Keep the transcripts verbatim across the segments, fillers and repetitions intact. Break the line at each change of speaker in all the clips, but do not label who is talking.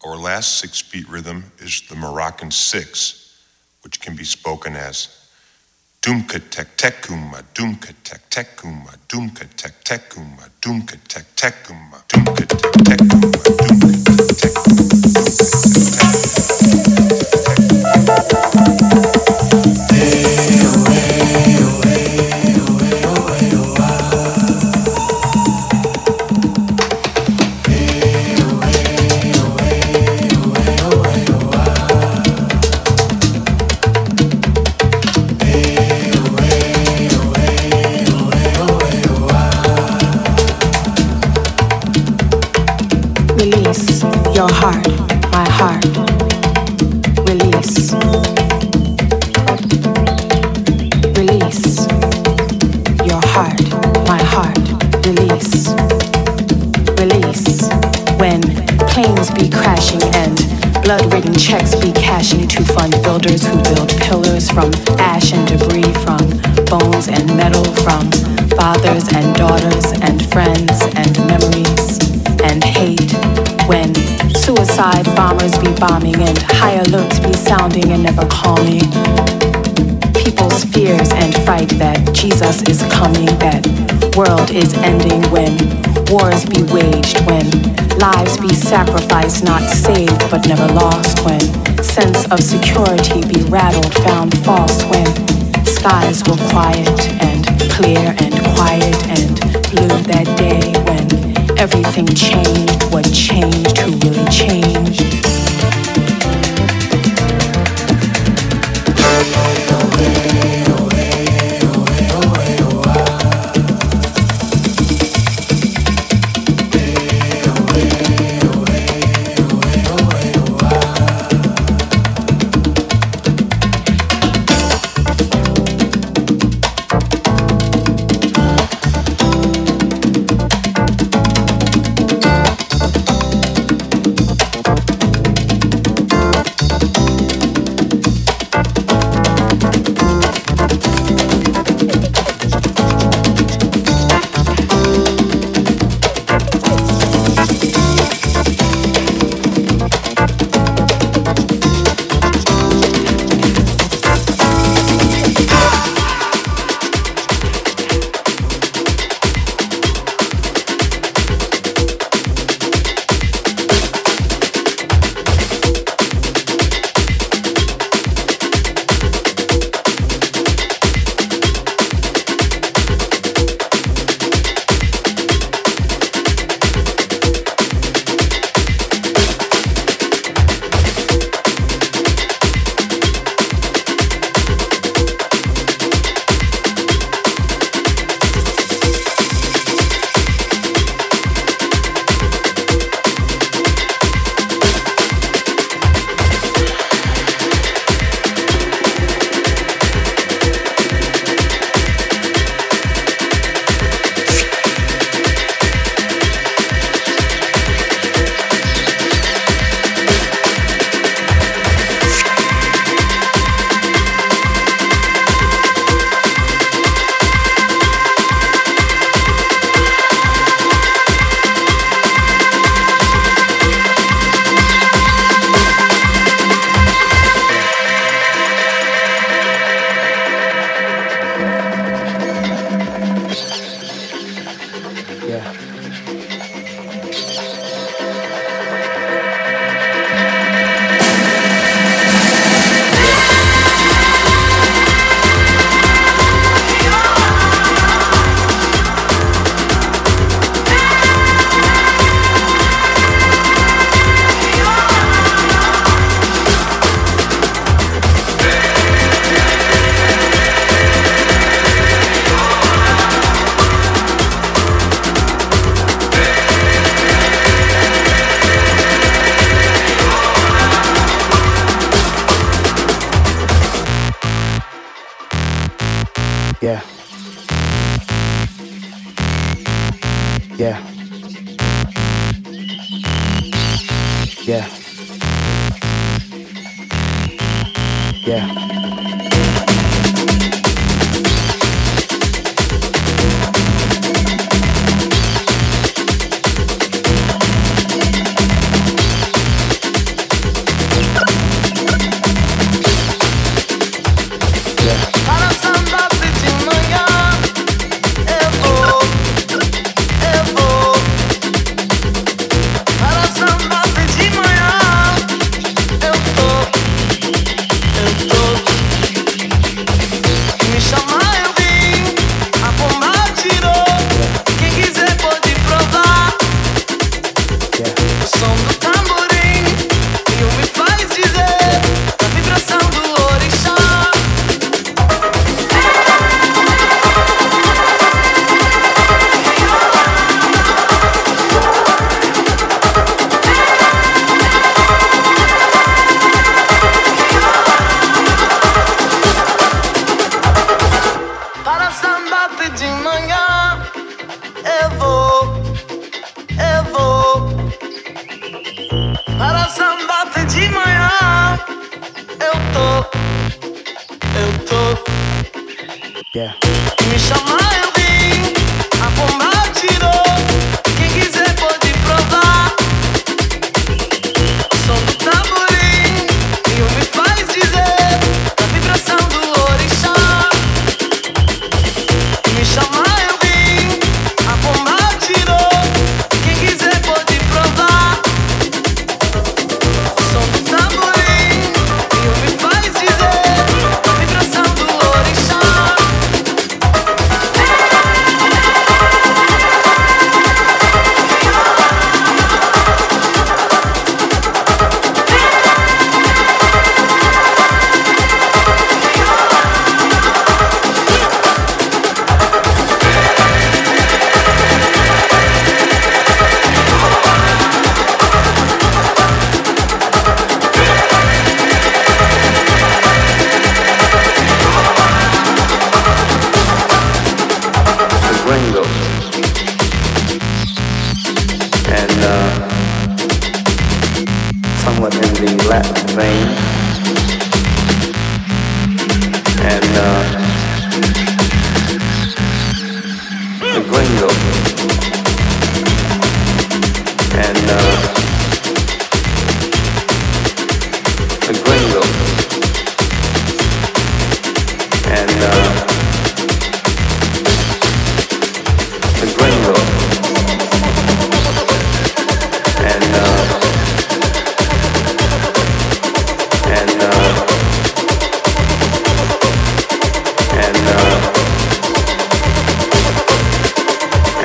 Our last six-beat rhythm is the Moroccan six, which can be spoken as Doomka tek tekuma, doomka tek tekuma, doomka tek tekuma, doomka tek tekuma, doomka tek tekuma, doomka tek
your heart, my heart, release. Release. Your heart, my heart, release. Release. When planes be crashing and blood-ridden checks be cashing to fund builders who build pillars from ash and debris, from bones and metal, from fathers and daughters and friends and memories and hate. When suicide bombers be bombing and high alerts be sounding and never calming. People's fears and fright that Jesus is coming, that world is ending. When wars be waged, when lives be sacrificed, not saved but never lost. When sense of security be rattled, found false. When skies were quiet and clear and quiet and blue that day. When everything changed, what changed, who really changed.
Yeah. Yeah. Yeah. Yeah. Yeah.
Me chamar eu vim, a bomba atirou. Quem quiser pode provar. O som do tamborim e o me faz dizer da vibração do orixá. Me chamar eu vim, a bomba atirou. Quem quiser pode provar. O som do tamborim e o me faz dizer da vibração do orixá.
Gringo and uh, somewhat in the Latin vein and uh, the Gringo and uh, the Gringo and uh, the Gringo and uh, and uh, and uh,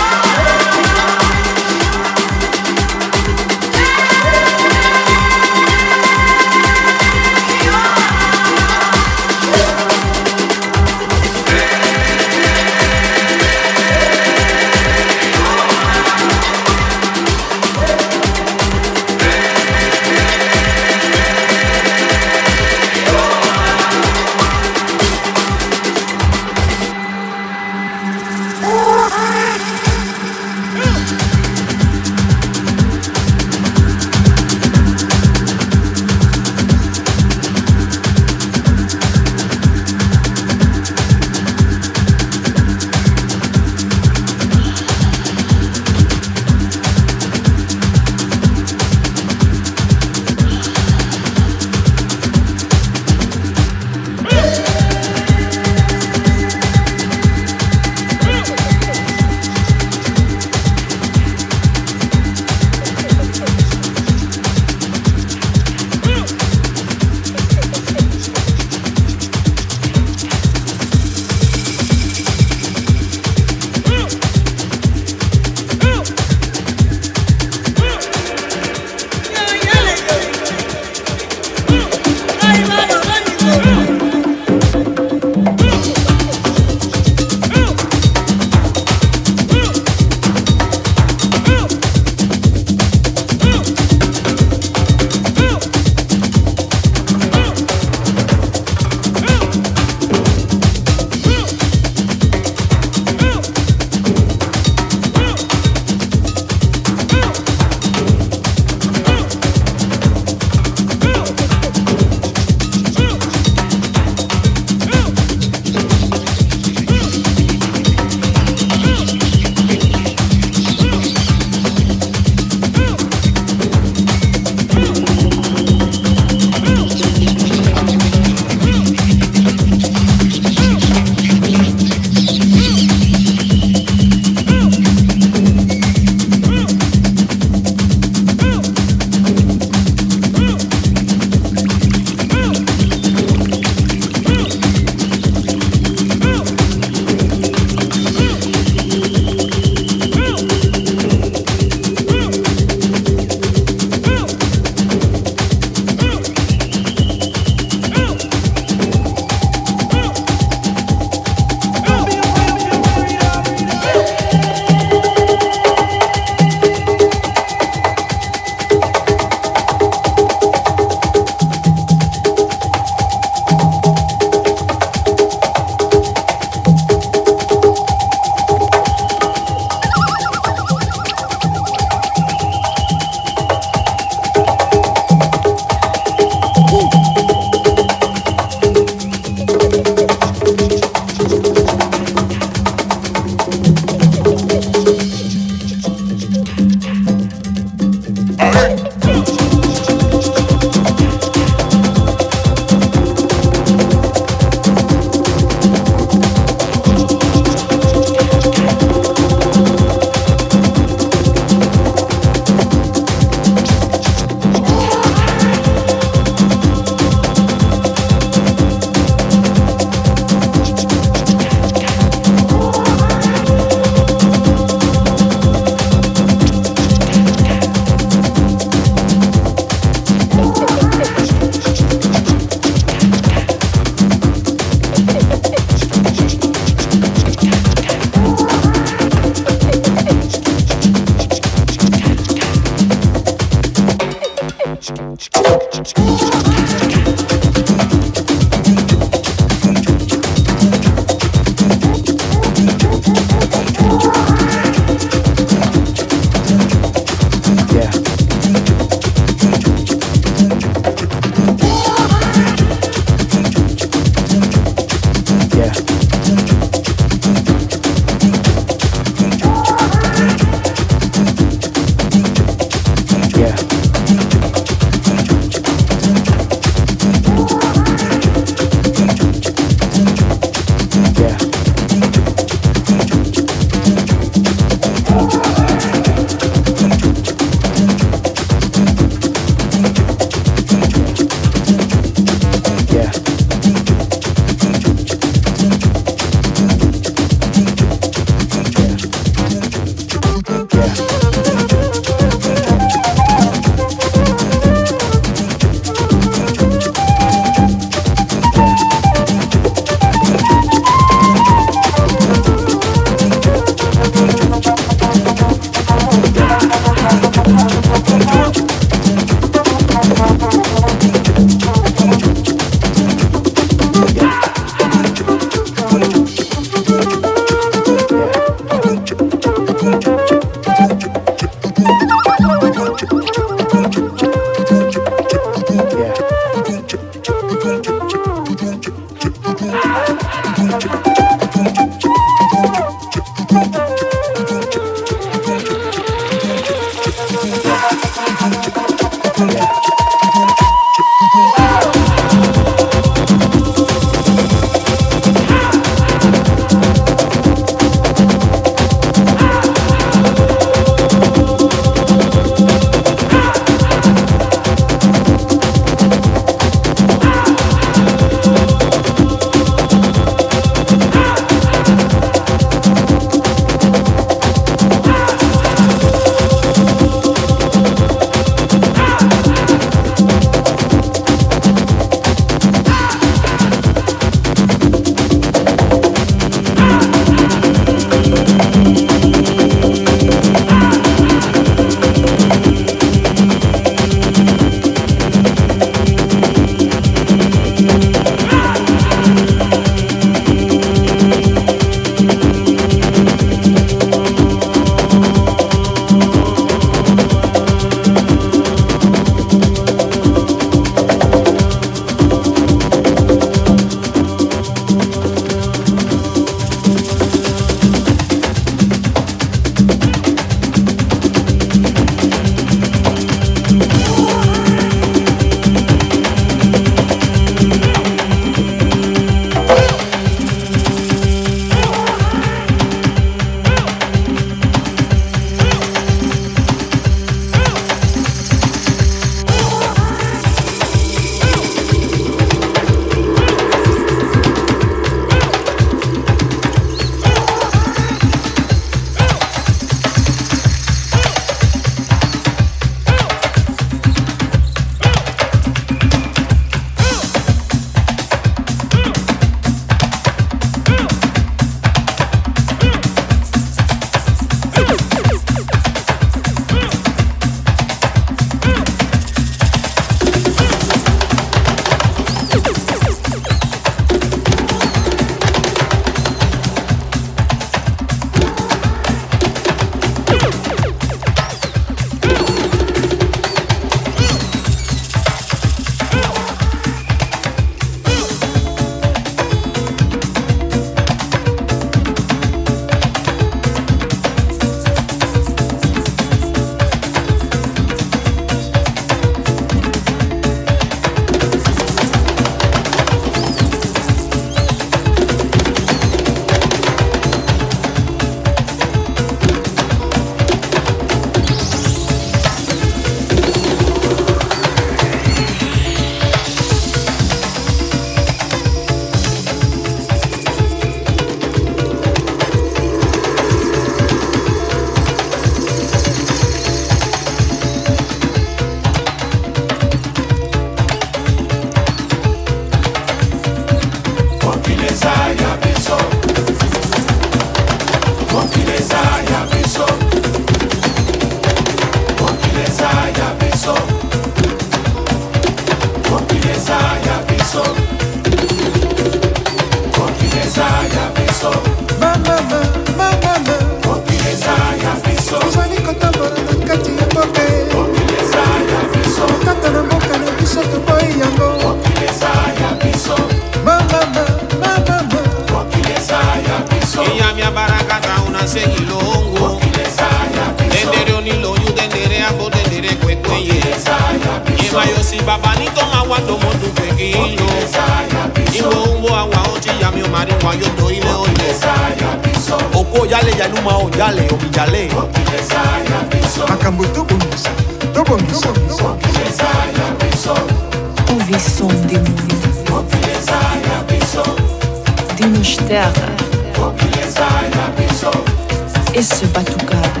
Esse batucada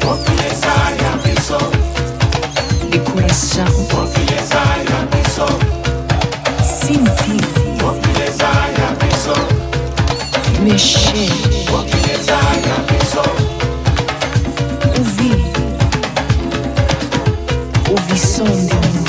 de coração, sentir, mexer, ouvir, ouvir som de mundo.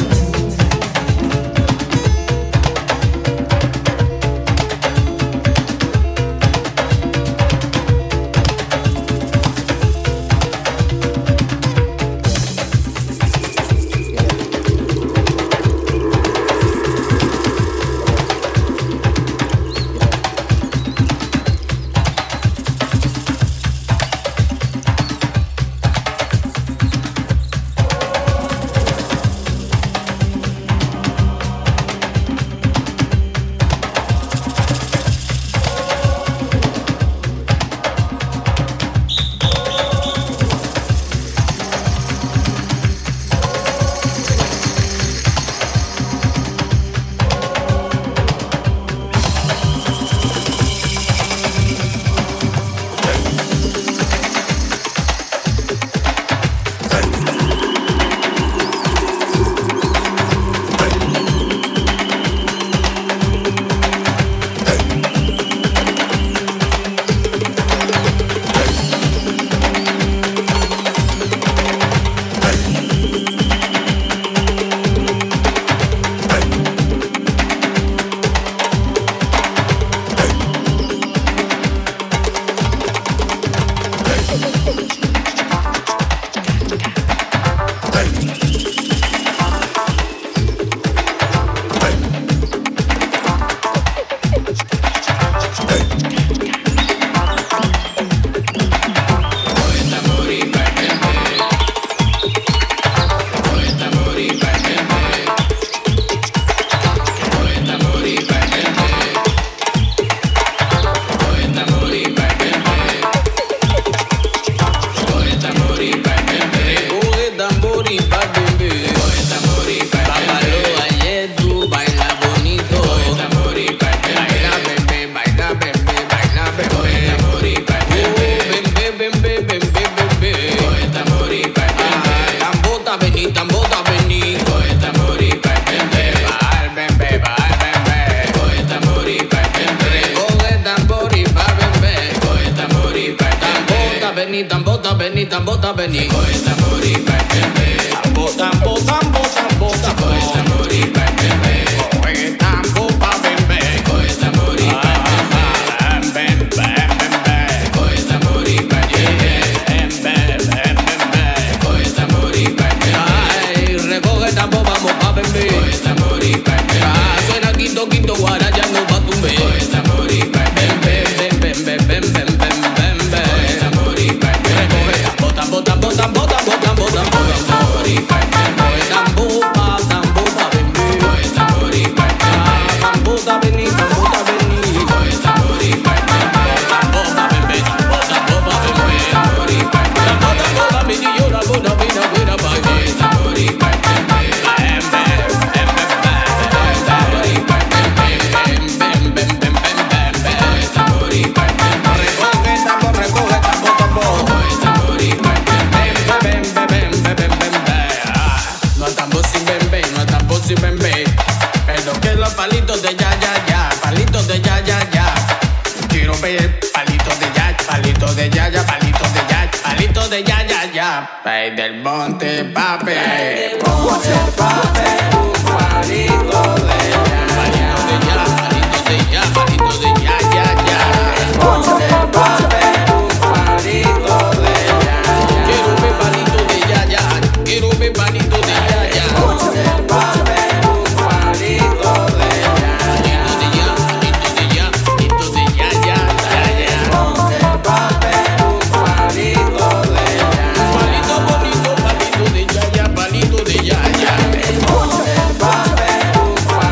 vení, tambo, ta vení, tambo, ta vení. Coge tambor y bebé. Tambo, tambo, tambo, tambo, tambo. Coge tambor y bebé. Coge tambo pa bebé. Coge tambor y bebé. Bem, bem, bem, bem. Coge tambor y bebé. Bem, bem, bem, bem. Coge tambor y bebé. Ay, recoge tambo, vamos pa bebé. Coge tambor y bebé. Ah, suena quito, quito, guaracha, no pa tumbe. Coge tambor y bebé. Bem, bem, bem, bem, bem, bem, bem, bem. Coge tambor y bebé. Recoge tambo, tambo, tambo, tambo, tambo, tambo, tambo. Coge tambor y bebé. Coge tambo pa, tambo pa bebé. Coge tambor y bebé. Tambo ta vení, tambo ta vení. Coge tambor y bebé. Tambo pa bebé, tambo, tambo pa bebé. Tambor y bebé. Tambo, tambo pa vení, yo la buena, buena, buena, buena. Coge tambor y bebé. Bem, bem, bem, bem, bem. Coge tambor y bebé. Bem, bem, bem, bem, bem, bem, bem. Coge tambor y bebé. Recoge tambo, recoge tambo, tambo. Coge tambor y bebé. Bem, bem, bem, bem, bem, bem, bem. Ah, no tambor sin bembe, no tambor sin bembe. Pero que los palitos de ya, ya, ya, palitos de ya, ya, ya. Quiero ver palitos de ya, palitos de ya, ya, palitos de ya, palitos de ya, ya, ya. Pay del monte, papi. Monte, papi, un palito de ya. Palito de ya, palito de ya, palito de ya, ya, ya. Monte, papi, un palito de ya, ya. Quiero ver palito de ya, ya. Quiero ver palito de ya, ya. Monte, papi, un palito de ya, ya. Palito de ya, palito de ya, palito de ya, ya, ya, ya. Monte, papi, un palito de ya, ya. Palito bonito, palito de ya, ya, palito de ya, ya. Monte, papi, un palito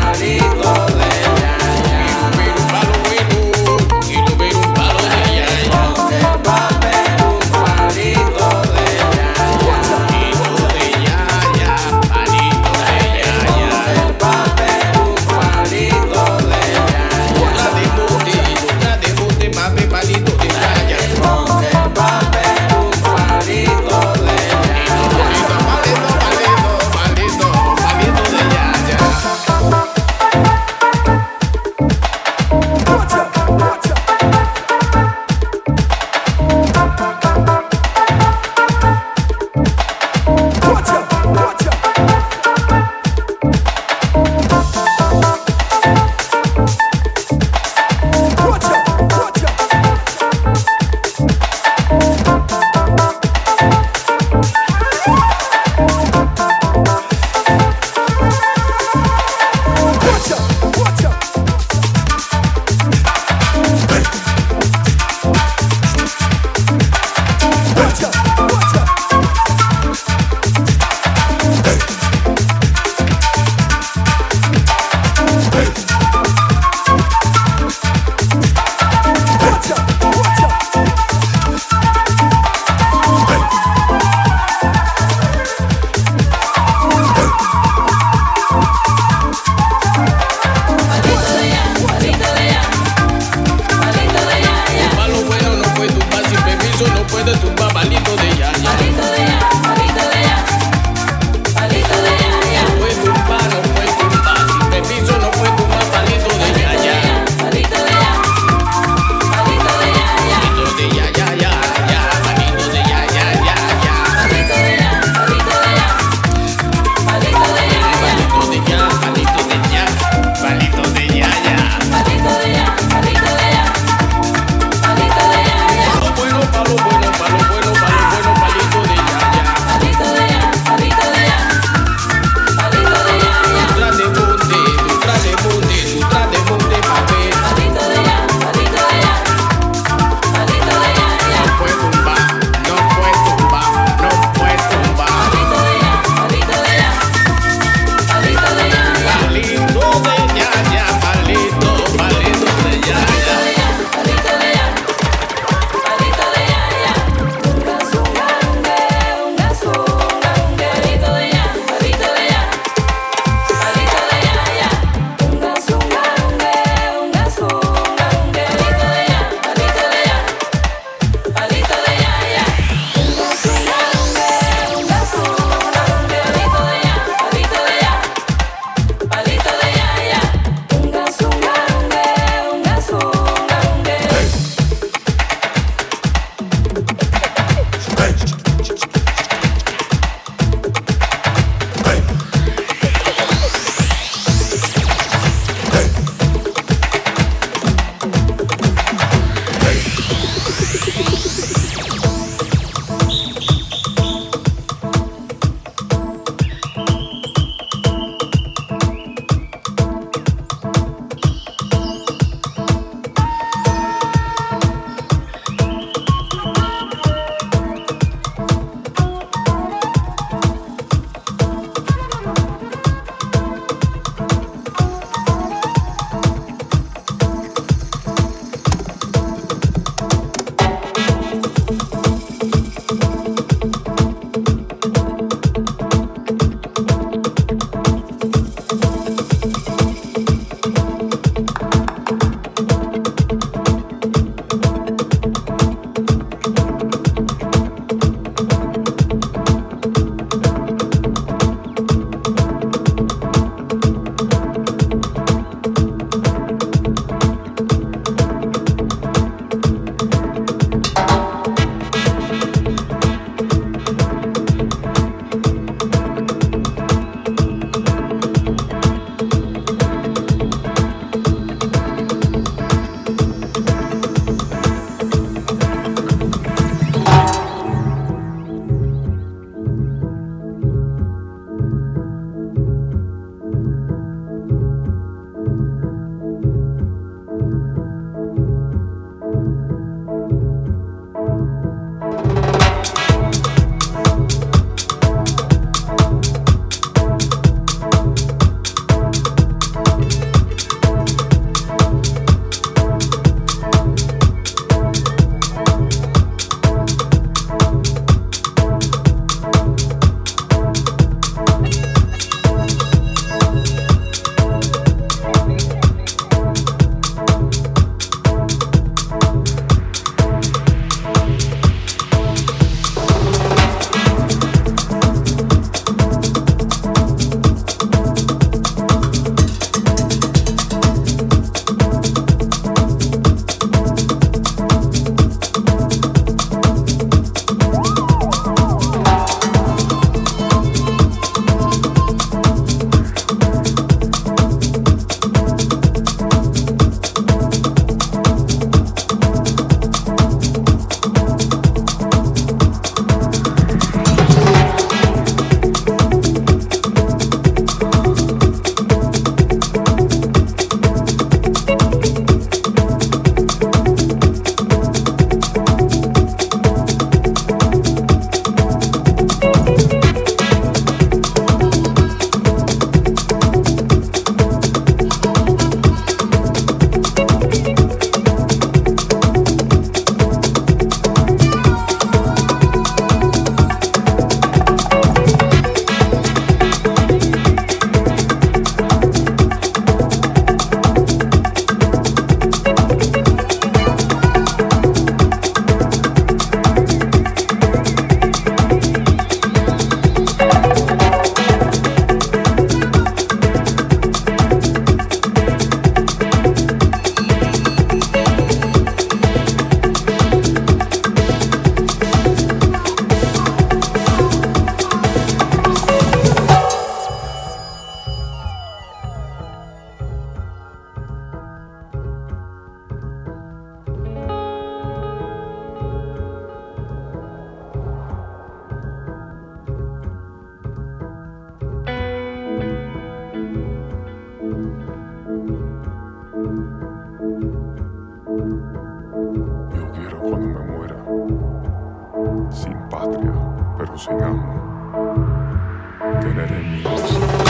patria, pero sin amo. Tener enemigos.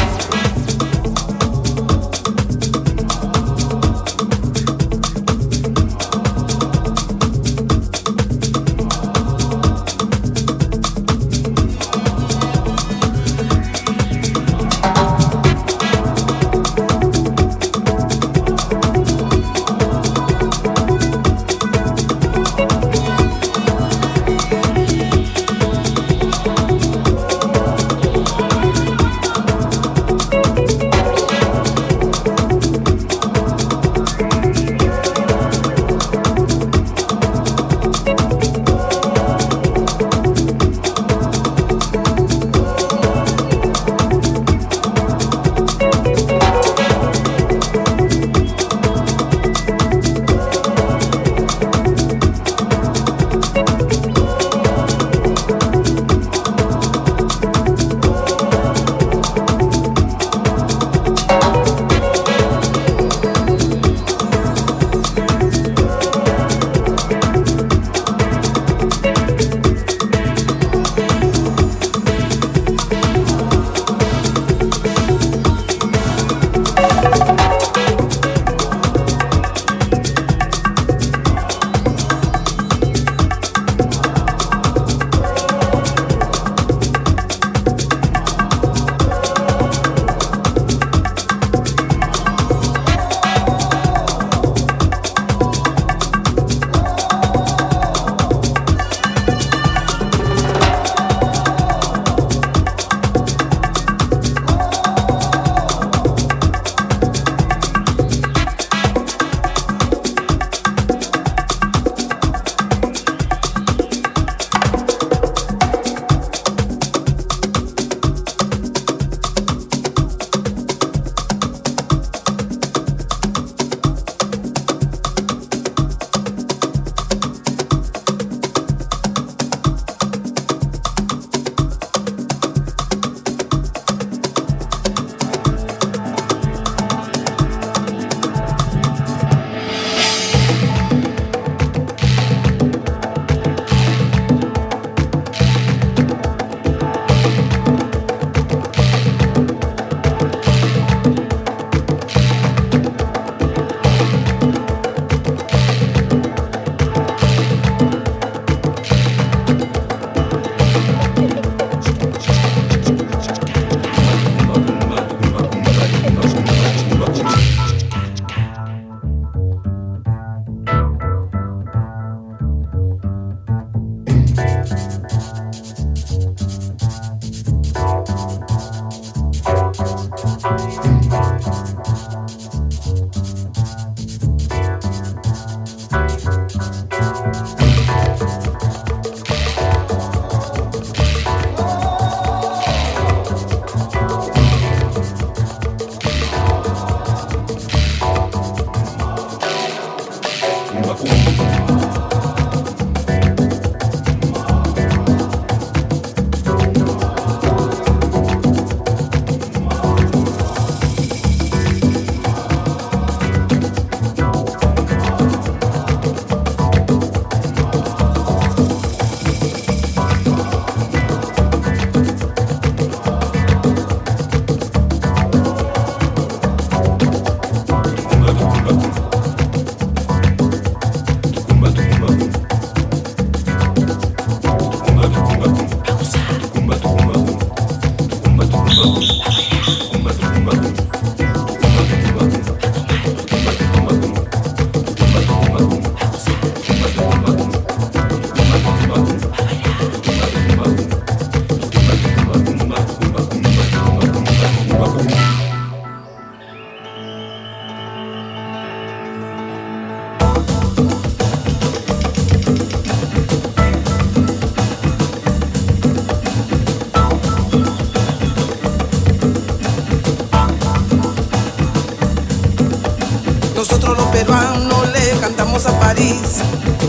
Nosotros los peruanos le cantamos a París.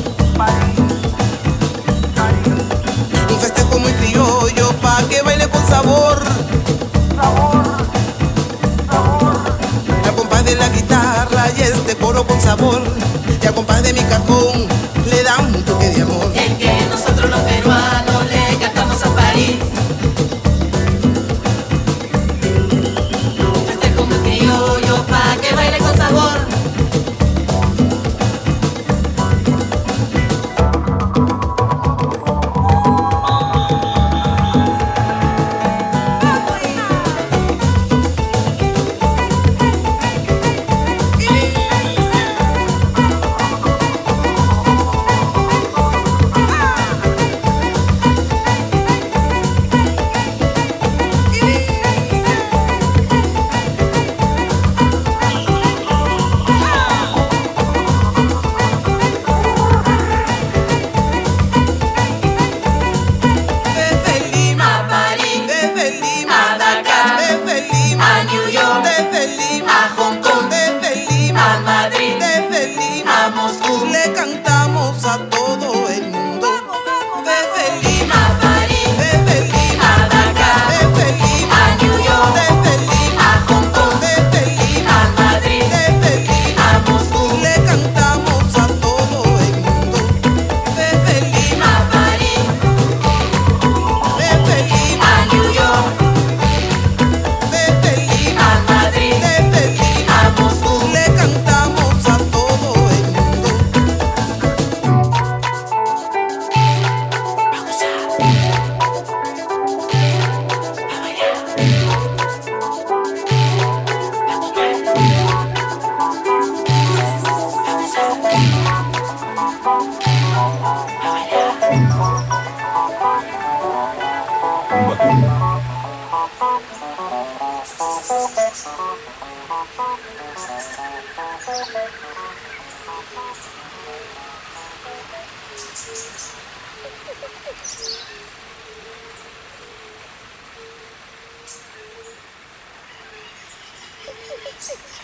Un festejo muy criollo pa' que baile con sabor. Al compás de la guitarra y este coro con sabor. Y al compás de mi cajón le da un toque de amor.
Es que nosotros los peruanos le
Moscú. Le cantamos a todo el mundo. Desde Lima a París, desde Lima a Dakar, desde Lima a New York, desde Lima a Hong Kong, desde Lima a Madrid, desde Lima a Moscú. Le cantamos a todo el mundo. Desde Lima a París, desde Lima a New York, desde Lima a Madrid, desde Lima a Moscú. Le cantamos a todo el mundo. Vamos a, a bailar, a tomar. Vamos a, a bailar.